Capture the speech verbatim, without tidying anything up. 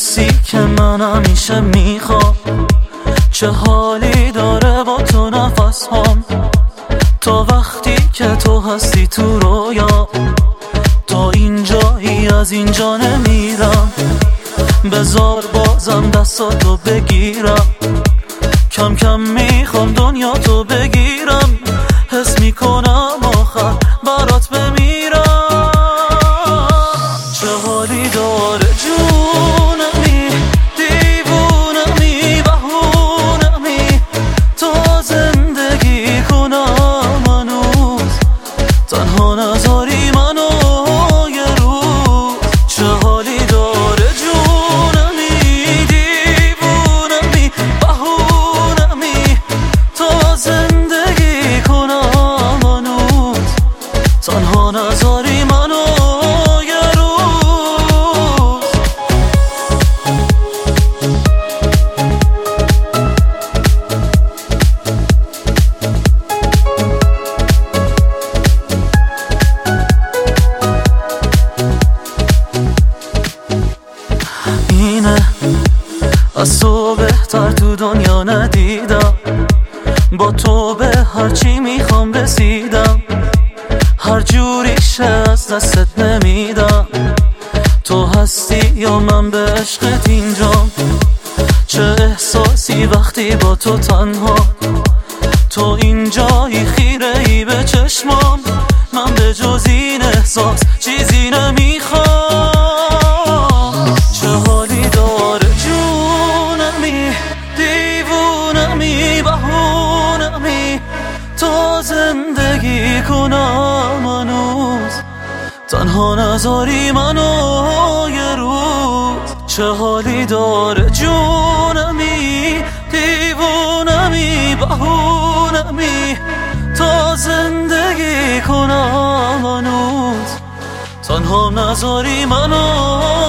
حسی که من همیشه میخوام. چه حالی داره با تو نفس هم، تا وقتی که تو هستی تو رویا. تا اینجایی از اینجا نمیرم، بذار بازم دستاتو بگیرم. کم کم میخوام دنیا تو بگیرم، حس میکنم آخر برات بمیرم. چه حالی داره جونمی، دیوونمی، بهونمی، تا زندگی کنم هنوز، تنها نذاری منو یه روز. چه حالی داره جونمی، دیوونمی، بهونمی، تا زندگی کنم هنوز، تنها نذاری منو یه روز. اینه از تو بهتر تو دنیا ندیدم، با تو به هرچی میخوام رسیدم. هر جوریشه از دستت نمیدم، تو هستی یا من به عشقت اینجام. چه احساسی وقتی با تو تنها، تو اینجایی خیره ای به چشمام. من به جز این احساس چیزی نمیخوام. چه حالی داره جونمی، دیوونمی، بهونمی، تا زندگی کنم هنوز، تنها نذاری منو یه روز. چه حالی داره جونمی، دیوونمی، بهونمی، تا زندگی کنم هنوز، تنها نذاری منو